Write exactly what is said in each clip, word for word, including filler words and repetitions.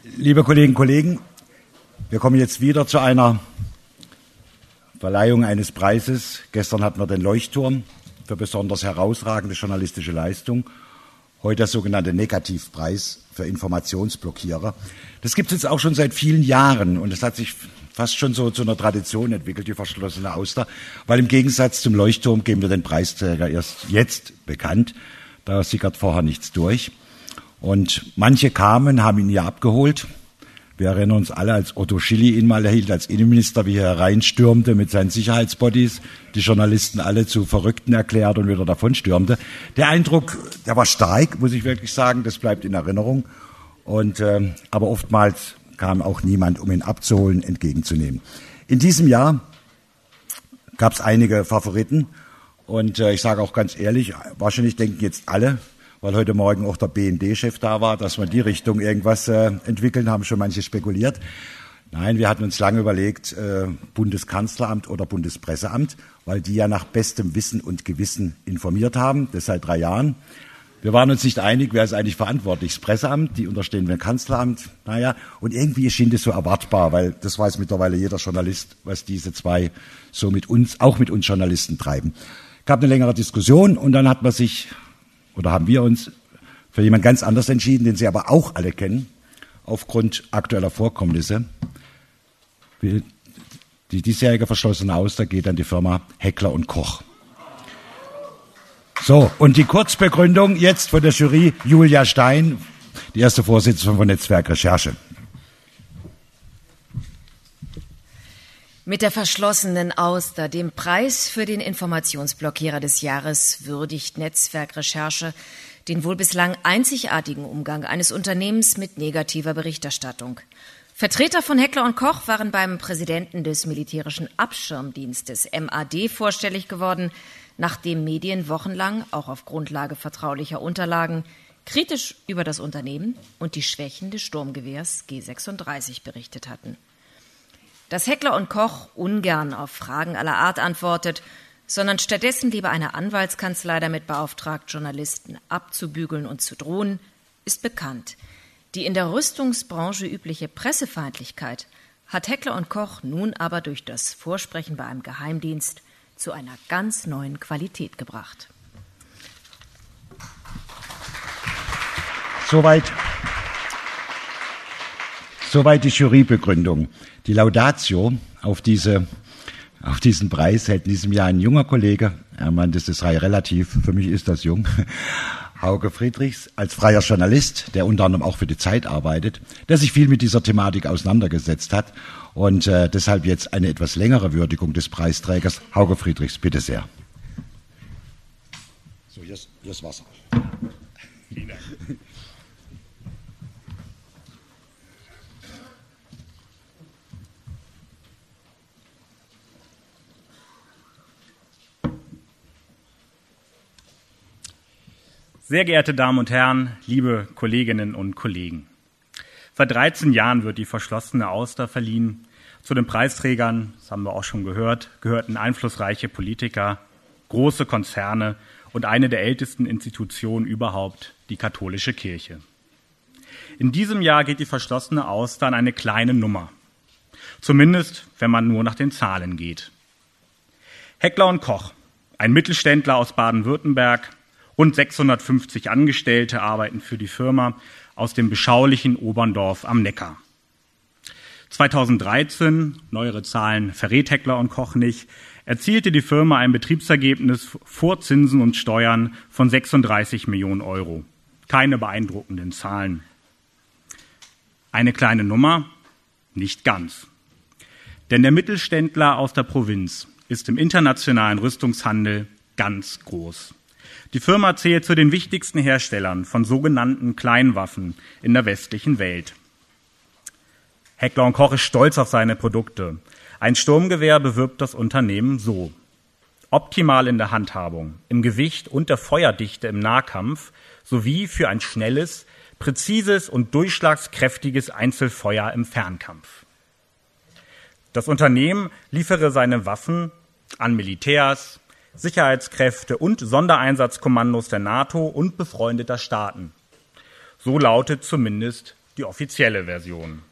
Liebe Kolleginnen und Kollegen, wir kommen jetzt wieder zu einer Verleihung eines Preises. Gestern hatten wir den Leuchtturm für besonders herausragende journalistische Leistung. Heute der sogenannte Negativpreis für Informationsblockierer. Das gibt es jetzt auch schon seit vielen Jahren und es hat sich fast schon so zu einer Tradition entwickelt, die verschlossene Auster, weil im Gegensatz zum Leuchtturm geben wir den Preisträger erst jetzt bekannt. Da sickert vorher nichts durch. Und manche kamen, haben ihn hier abgeholt. Wir erinnern uns alle, als Otto Schily ihn mal erhielt als Innenminister, wie er hereinstürmte mit seinen Sicherheitsbodies, die Journalisten alle zu Verrückten erklärt und wieder davonstürmte. Der Eindruck, der war stark, muss ich wirklich sagen, das bleibt in Erinnerung. Und, äh, aber oftmals kam auch niemand, um ihn abzuholen, entgegenzunehmen. In diesem Jahr gab es einige Favoriten. Und äh, ich sage auch ganz ehrlich, wahrscheinlich denken jetzt alle, weil heute Morgen auch der B N D-Chef da war, dass wir in die Richtung irgendwas äh, entwickeln, haben schon manche spekuliert. Nein, wir hatten uns lange überlegt, äh, Bundeskanzleramt oder Bundespresseamt, weil die ja nach bestem Wissen und Gewissen informiert haben, das seit drei Jahren. Wir waren uns nicht einig, wer ist eigentlich verantwortlich. Das Presseamt, die unterstehen dem Kanzleramt. Naja, und irgendwie schien das so erwartbar, weil das weiß mittlerweile jeder Journalist, was diese zwei so mit uns, auch mit uns Journalisten treiben. Gab eine längere Diskussion und dann hat man sich, oder haben wir uns für jemand ganz anders entschieden, den Sie aber auch alle kennen, aufgrund aktueller Vorkommnisse. Die diesjährige verschlossene Auster geht an die Firma Heckler und Koch. So, und die Kurzbegründung jetzt von der Jury Julia Stein, die erste Vorsitzende von Netzwerk Recherche. Mit der verschlossenen Auster, dem Preis für den Informationsblockierer des Jahres, würdigt Netzwerk Recherche den wohl bislang einzigartigen Umgang eines Unternehmens mit negativer Berichterstattung. Vertreter von Heckler und Koch waren beim Präsidenten des militärischen Abschirmdienstes M A D vorstellig geworden, nachdem Medien wochenlang, auch auf Grundlage vertraulicher Unterlagen, kritisch über das Unternehmen und die Schwächen des Sturmgewehrs G sechsunddreißig berichtet hatten. Dass Heckler und Koch ungern auf Fragen aller Art antwortet, sondern stattdessen lieber eine Anwaltskanzlei damit beauftragt, Journalisten abzubügeln und zu drohen, ist bekannt. Die in der Rüstungsbranche übliche Pressefeindlichkeit hat Heckler und Koch nun aber durch das Vorsprechen bei einem Geheimdienst zu einer ganz neuen Qualität gebracht. Soweit, soweit die Jurybegründung. Die Laudatio auf, diese, auf diesen Preis hält in diesem Jahr ein junger Kollege, er meint, das sei relativ, für mich ist das jung, Hauke Friedrichs, als freier Journalist, der unter anderem auch für die Zeit arbeitet, der sich viel mit dieser Thematik auseinandergesetzt hat und äh, deshalb jetzt eine etwas längere Würdigung des Preisträgers. Hauke Friedrichs, bitte sehr. So, hier ist, hier ist Wasser. Vielen Dank. Sehr geehrte Damen und Herren, liebe Kolleginnen und Kollegen. Seit dreizehn Jahren wird die verschlossene Auster verliehen. Zu den Preisträgern, das haben wir auch schon gehört, gehörten einflussreiche Politiker, große Konzerne und eine der ältesten Institutionen überhaupt, die katholische Kirche. In diesem Jahr geht die verschlossene Auster an eine kleine Nummer. Zumindest, wenn man nur nach den Zahlen geht. Heckler und Koch, ein Mittelständler aus Baden-Württemberg, rund sechshundertfünfzig Angestellte arbeiten für die Firma aus dem beschaulichen Oberndorf am Neckar. zweitausenddreizehn, neuere Zahlen verrät Heckler und Koch nicht, erzielte die Firma ein Betriebsergebnis vor Zinsen und Steuern von sechsunddreißig Millionen Euro. Keine beeindruckenden Zahlen. Eine kleine Nummer? Nicht ganz. Denn der Mittelständler aus der Provinz ist im internationalen Rüstungshandel ganz groß. Die Firma zählt zu den wichtigsten Herstellern von sogenannten Kleinwaffen in der westlichen Welt. Heckler und Koch ist stolz auf seine Produkte. Ein Sturmgewehr bewirbt das Unternehmen so: optimal in der Handhabung, im Gewicht und der Feuerdichte im Nahkampf sowie für ein schnelles, präzises und durchschlagskräftiges Einzelfeuer im Fernkampf. Das Unternehmen liefere seine Waffen an Militärs, Sicherheitskräfte und Sondereinsatzkommandos der NATO und befreundeter Staaten. So lautet zumindest die offizielle Version.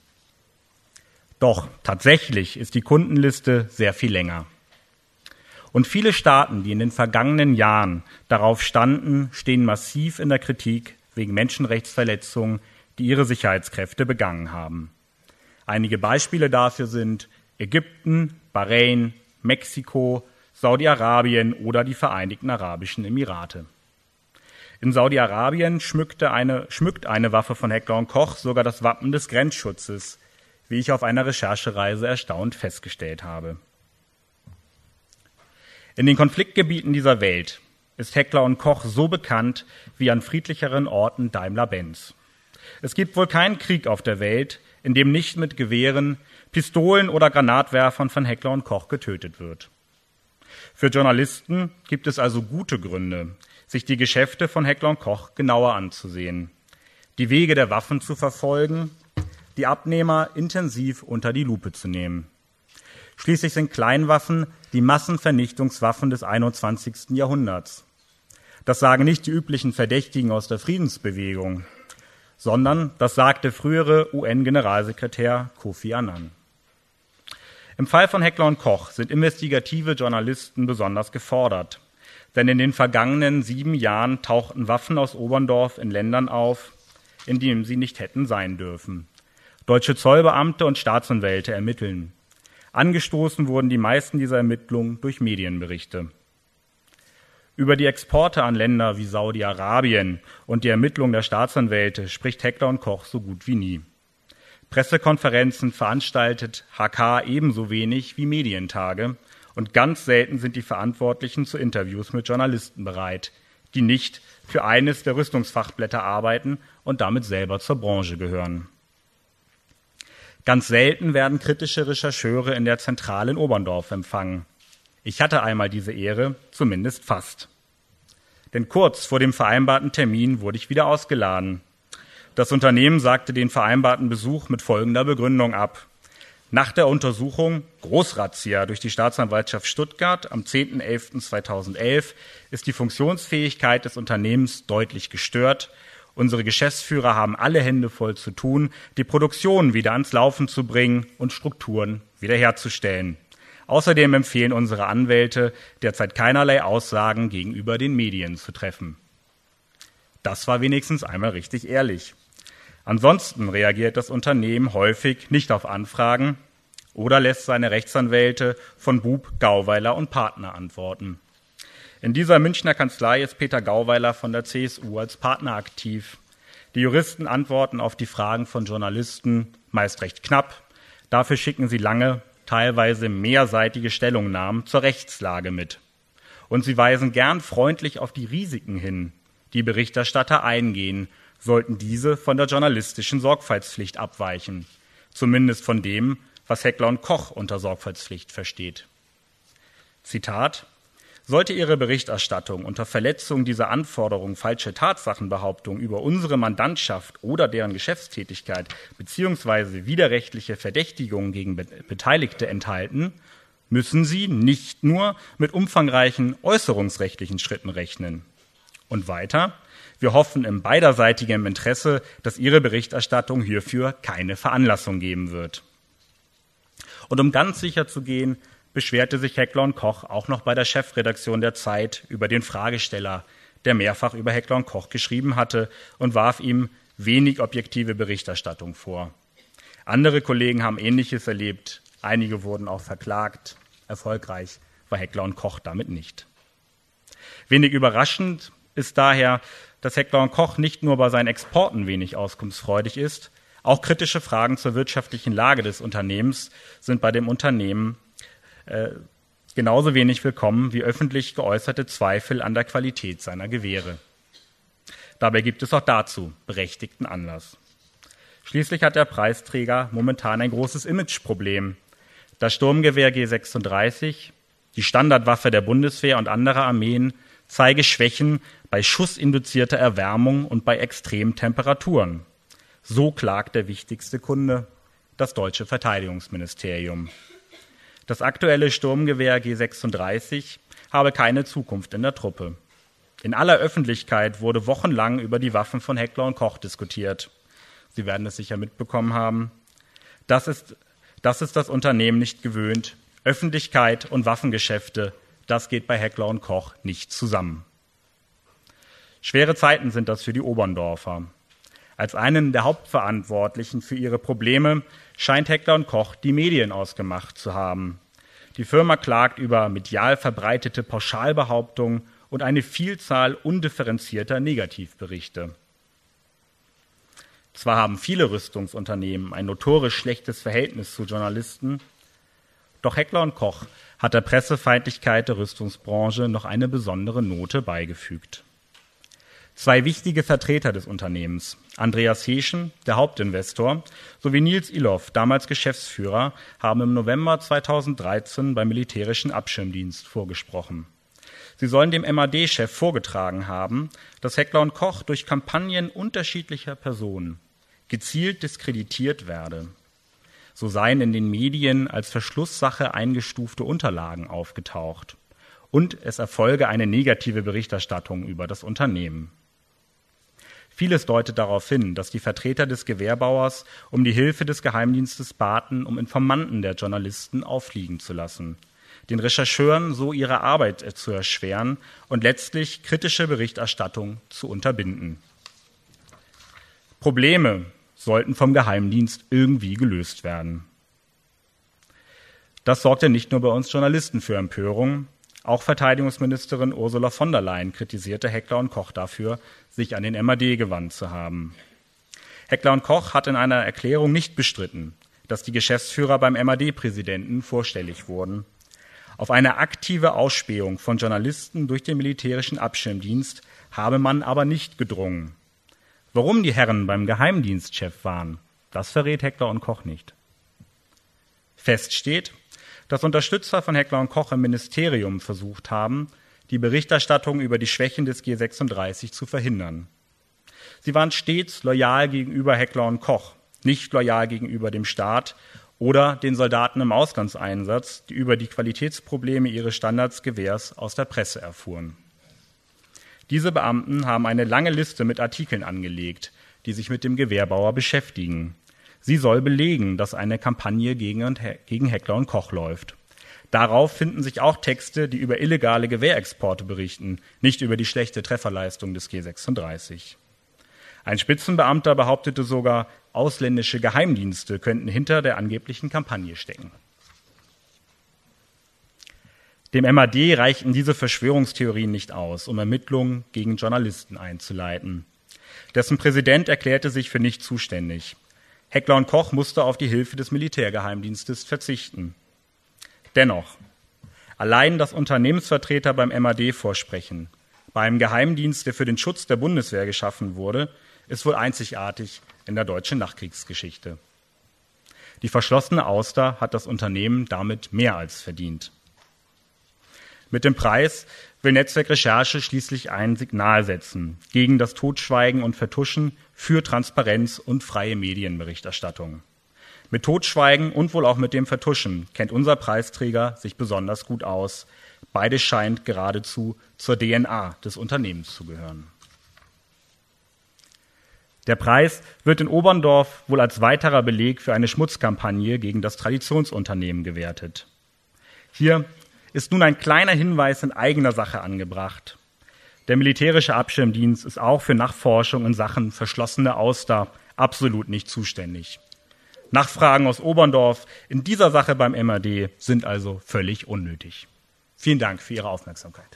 Doch tatsächlich ist die Kundenliste sehr viel länger. Und viele Staaten, die in den vergangenen Jahren darauf standen, stehen massiv in der Kritik wegen Menschenrechtsverletzungen, die ihre Sicherheitskräfte begangen haben. Einige Beispiele dafür sind Ägypten, Bahrain, Mexiko, Saudi-Arabien oder die Vereinigten Arabischen Emirate. In Saudi-Arabien schmückte eine, schmückt eine Waffe von Heckler und Koch sogar das Wappen des Grenzschutzes, wie ich auf einer Recherchereise erstaunt festgestellt habe. In den Konfliktgebieten dieser Welt ist Heckler und Koch so bekannt wie an friedlicheren Orten Daimler-Benz. Es gibt wohl keinen Krieg auf der Welt, in dem nicht mit Gewehren, Pistolen oder Granatwerfern von Heckler und Koch getötet wird. Für Journalisten gibt es also gute Gründe, sich die Geschäfte von Heckler und Koch genauer anzusehen, die Wege der Waffen zu verfolgen, die Abnehmer intensiv unter die Lupe zu nehmen. Schließlich sind Kleinwaffen die Massenvernichtungswaffen des einundzwanzigsten Jahrhunderts. Das sagen nicht die üblichen Verdächtigen aus der Friedensbewegung, sondern das sagt der frühere U N-Generalsekretär Kofi Annan. Im Fall von Heckler und Koch sind investigative Journalisten besonders gefordert, denn in den vergangenen sieben Jahren tauchten Waffen aus Oberndorf in Ländern auf, in denen sie nicht hätten sein dürfen. Deutsche Zollbeamte und Staatsanwälte ermitteln. Angestoßen wurden die meisten dieser Ermittlungen durch Medienberichte. Über die Exporte an Länder wie Saudi-Arabien und die Ermittlung der Staatsanwälte spricht Heckler und Koch so gut wie nie. Pressekonferenzen veranstaltet H K ebenso wenig wie Medientage und ganz selten sind die Verantwortlichen zu Interviews mit Journalisten bereit, die nicht für eines der Rüstungsfachblätter arbeiten und damit selber zur Branche gehören. Ganz selten werden kritische Rechercheure in der Zentrale in Oberndorf empfangen. Ich hatte einmal diese Ehre, zumindest fast. Denn kurz vor dem vereinbarten Termin wurde ich wieder ausgeladen. Das Unternehmen sagte den vereinbarten Besuch mit folgender Begründung ab. Nach der Untersuchung Großrazzia durch die Staatsanwaltschaft Stuttgart am zehnten elften zweitausendelf ist die Funktionsfähigkeit des Unternehmens deutlich gestört. Unsere Geschäftsführer haben alle Hände voll zu tun, die Produktion wieder ans Laufen zu bringen und Strukturen wiederherzustellen. Außerdem empfehlen unsere Anwälte, derzeit keinerlei Aussagen gegenüber den Medien zu treffen. Das war wenigstens einmal richtig ehrlich. Ansonsten reagiert das Unternehmen häufig nicht auf Anfragen oder lässt seine Rechtsanwälte von Bub, Gauweiler und Partner antworten. In dieser Münchner Kanzlei ist Peter Gauweiler von der C S U als Partner aktiv. Die Juristen antworten auf die Fragen von Journalisten meist recht knapp. Dafür schicken sie lange, teilweise mehrseitige Stellungnahmen zur Rechtslage mit. Und sie weisen gern freundlich auf die Risiken hin, die Berichterstatter eingehen, sollten diese von der journalistischen Sorgfaltspflicht abweichen, zumindest von dem, was Heckler und Koch unter Sorgfaltspflicht versteht. Zitat: Sollte Ihre Berichterstattung unter Verletzung dieser Anforderung falsche Tatsachenbehauptungen über unsere Mandantschaft oder deren Geschäftstätigkeit bzw. widerrechtliche Verdächtigungen gegen Beteiligte enthalten, müssen Sie nicht nur mit umfangreichen äußerungsrechtlichen Schritten rechnen. Und weiter: Wir hoffen im beiderseitigen Interesse, dass Ihre Berichterstattung hierfür keine Veranlassung geben wird. Und um ganz sicher zu gehen, beschwerte sich Heckler und Koch auch noch bei der Chefredaktion der Zeit über den Fragesteller, der mehrfach über Heckler und Koch geschrieben hatte und warf ihm wenig objektive Berichterstattung vor. Andere Kollegen haben Ähnliches erlebt. Einige wurden auch verklagt. Erfolgreich war Heckler und Koch damit nicht. Wenig überraschend ist daher, dass Heckler und Koch nicht nur bei seinen Exporten wenig auskunftsfreudig ist, auch kritische Fragen zur wirtschaftlichen Lage des Unternehmens sind bei dem Unternehmen äh, genauso wenig willkommen wie öffentlich geäußerte Zweifel an der Qualität seiner Gewehre. Dabei gibt es auch dazu berechtigten Anlass. Schließlich hat der Preisträger momentan ein großes Imageproblem. Das Sturmgewehr G sechsunddreißig, die Standardwaffe der Bundeswehr und anderer Armeen, zeige Schwächen bei schussinduzierter Erwärmung und bei extremen Temperaturen. So klagt der wichtigste Kunde, das deutsche Verteidigungsministerium. Das aktuelle Sturmgewehr G sechsunddreißig habe keine Zukunft in der Truppe. In aller Öffentlichkeit wurde wochenlang über die Waffen von Heckler und Koch diskutiert. Sie werden es sicher mitbekommen haben. Das ist, das ist das Unternehmen nicht gewöhnt. Öffentlichkeit und Waffengeschäfte, das geht bei Heckler und Koch nicht zusammen. Schwere Zeiten sind das für die Oberndorfer. Als einen der Hauptverantwortlichen für ihre Probleme scheint Heckler und Koch die Medien ausgemacht zu haben. Die Firma klagt über medial verbreitete Pauschalbehauptungen und eine Vielzahl undifferenzierter Negativberichte. Zwar haben viele Rüstungsunternehmen ein notorisch schlechtes Verhältnis zu Journalisten, doch Heckler und Koch hat der Pressefeindlichkeit der Rüstungsbranche noch eine besondere Note beigefügt. Zwei wichtige Vertreter des Unternehmens, Andreas Heschen, der Hauptinvestor, sowie Nils Iloff, damals Geschäftsführer, haben im November zweitausenddreizehn beim Militärischen Abschirmdienst vorgesprochen. Sie sollen dem M A D-Chef vorgetragen haben, dass Heckler und Koch durch Kampagnen unterschiedlicher Personen gezielt diskreditiert werde. So seien in den Medien als Verschlusssache eingestufte Unterlagen aufgetaucht und es erfolge eine negative Berichterstattung über das Unternehmen. Vieles deutet darauf hin, dass die Vertreter des Gewehrbauers um die Hilfe des Geheimdienstes baten, um Informanten der Journalisten auffliegen zu lassen, den Rechercheuren so ihre Arbeit zu erschweren und letztlich kritische Berichterstattung zu unterbinden. Probleme sollten vom Geheimdienst irgendwie gelöst werden. Das sorgte nicht nur bei uns Journalisten für Empörung. Auch Verteidigungsministerin Ursula von der Leyen kritisierte Heckler und Koch dafür, sich an den M A D gewandt zu haben. Heckler und Koch hat in einer Erklärung nicht bestritten, dass die Geschäftsführer beim M A D-Präsidenten vorstellig wurden. Auf eine aktive Ausspähung von Journalisten durch den Militärischen Abschirmdienst habe man aber nicht gedrungen. Warum die Herren beim Geheimdienstchef waren, das verrät Heckler und Koch nicht. Fest steht, dass Unterstützer von Heckler und Koch im Ministerium versucht haben, die Berichterstattung über die Schwächen des G sechsunddreißig zu verhindern. Sie waren stets loyal gegenüber Heckler und Koch, nicht loyal gegenüber dem Staat oder den Soldaten im Auslandseinsatz, die über die Qualitätsprobleme ihres Standardsgewehrs aus der Presse erfuhren. Diese Beamten haben eine lange Liste mit Artikeln angelegt, die sich mit dem Gewehrbauer beschäftigen. Sie soll belegen, dass eine Kampagne gegen, gegen Heckler und Koch läuft. Darauf finden sich auch Texte, die über illegale Gewehrexporte berichten, nicht über die schlechte Trefferleistung des G sechsunddreißig. Ein Spitzenbeamter behauptete sogar, ausländische Geheimdienste könnten hinter der angeblichen Kampagne stecken. Dem M A D reichten diese Verschwörungstheorien nicht aus, um Ermittlungen gegen Journalisten einzuleiten. Dessen Präsident erklärte sich für nicht zuständig. Heckler und Koch musste auf die Hilfe des Militärgeheimdienstes verzichten. Dennoch, allein dass Unternehmensvertreter beim M A D vorsprechen, bei einem Geheimdienst, der für den Schutz der Bundeswehr geschaffen wurde, ist wohl einzigartig in der deutschen Nachkriegsgeschichte. Die verschlossene Auster hat das Unternehmen damit mehr als verdient. Mit dem Preis will Netzwerk Recherche schließlich ein Signal setzen gegen das Totschweigen und Vertuschen für Transparenz und freie Medienberichterstattung. Mit Totschweigen und wohl auch mit dem Vertuschen kennt unser Preisträger sich besonders gut aus. Beides scheint geradezu zur D N A des Unternehmens zu gehören. Der Preis wird in Oberndorf wohl als weiterer Beleg für eine Schmutzkampagne gegen das Traditionsunternehmen gewertet. Hier ist nun ein kleiner Hinweis in eigener Sache angebracht. Der Militärische Abschirmdienst ist auch für Nachforschung in Sachen verschlossene Auster absolut nicht zuständig. Nachfragen aus Oberndorf in dieser Sache beim M A D sind also völlig unnötig. Vielen Dank für Ihre Aufmerksamkeit.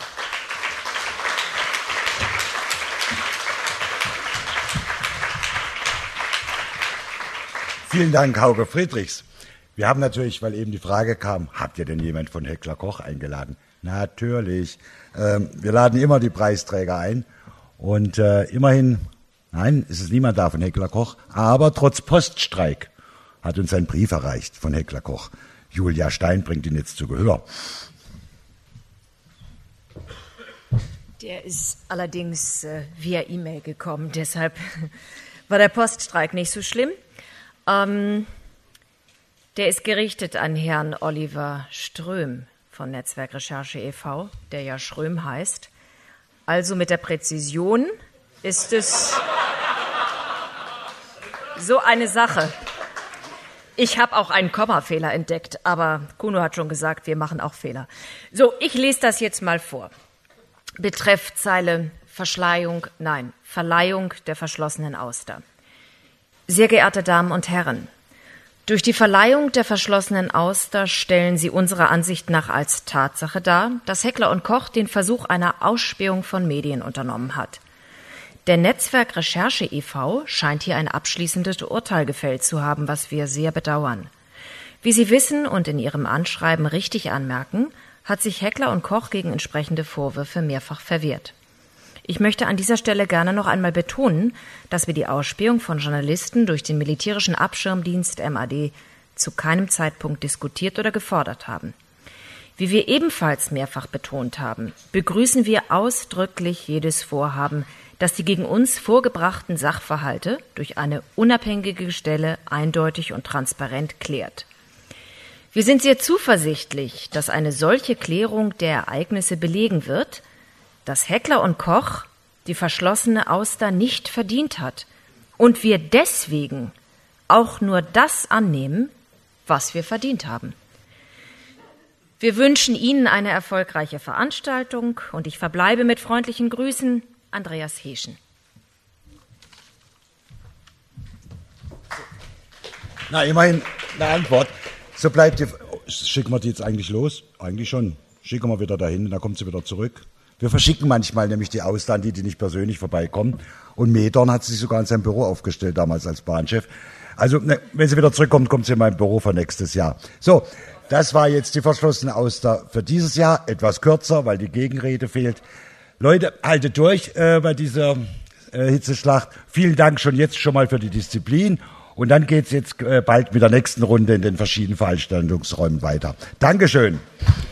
Vielen Dank, Hauke Friedrichs. Wir haben natürlich, weil eben die Frage kam, habt ihr denn jemand von Heckler Koch eingeladen? Natürlich. Ähm, wir laden immer die Preisträger ein. Und äh, immerhin, nein, ist es niemand da von Heckler Koch. Aber trotz Poststreik hat uns ein Brief erreicht von Heckler Koch. Julia Stein bringt ihn jetzt zu Gehör. Der ist allerdings äh, via E-Mail gekommen. Deshalb war der Poststreik nicht so schlimm. Ähm... Der ist gerichtet an Herrn Oliver Ström von Netzwerk Recherche e V, der ja Schröm heißt. Also mit der Präzision ist es... So eine Sache. Ich habe auch einen Kommafehler entdeckt, aber Kuno hat schon gesagt, wir machen auch Fehler. So, ich lese das jetzt mal vor. Betreffzeile Verschleihung, nein, Verleihung der verschlossenen Auster. Sehr geehrte Damen und Herren, durch die Verleihung der verschlossenen Auster stellen Sie unserer Ansicht nach als Tatsache dar, dass Heckler und Koch den Versuch einer Ausspähung von Medien unternommen hat. Der Netzwerk Recherche e V scheint hier ein abschließendes Urteil gefällt zu haben, was wir sehr bedauern. Wie Sie wissen und in Ihrem Anschreiben richtig anmerken, hat sich Heckler und Koch gegen entsprechende Vorwürfe mehrfach verwehrt. Ich möchte an dieser Stelle gerne noch einmal betonen, dass wir die Ausspähung von Journalisten durch den militärischen Abschirmdienst M A D zu keinem Zeitpunkt diskutiert oder gefordert haben. Wie wir ebenfalls mehrfach betont haben, begrüßen wir ausdrücklich jedes Vorhaben, das die gegen uns vorgebrachten Sachverhalte durch eine unabhängige Stelle eindeutig und transparent klärt. Wir sind sehr zuversichtlich, dass eine solche Klärung der Ereignisse belegen wird, dass Heckler und Koch die verschlossene Auster nicht verdient hat und wir deswegen auch nur das annehmen, was wir verdient haben. Wir wünschen Ihnen eine erfolgreiche Veranstaltung und ich verbleibe mit freundlichen Grüßen, Andreas Heeschen. Na, immerhin eine Antwort. So bleibt die. Schicken wir die jetzt eigentlich los? Eigentlich schon. Schicken wir wieder dahin, dann kommt sie wieder zurück. Wir verschicken manchmal nämlich die Austern, die, die nicht persönlich vorbeikommen. Und Medorn hat sich sogar in seinem Büro aufgestellt, damals als Bahnchef. Also, ne, wenn sie wieder zurückkommt, kommt sie in mein Büro für nächstes Jahr. So, das war jetzt die verschlossene Auster für dieses Jahr. Etwas kürzer, weil die Gegenrede fehlt. Leute, haltet durch äh, bei dieser äh, Hitzeschlacht. Vielen Dank schon jetzt schon mal für die Disziplin. Und dann geht's jetzt äh, bald mit der nächsten Runde in den verschiedenen Veranstaltungsräumen weiter. Dankeschön.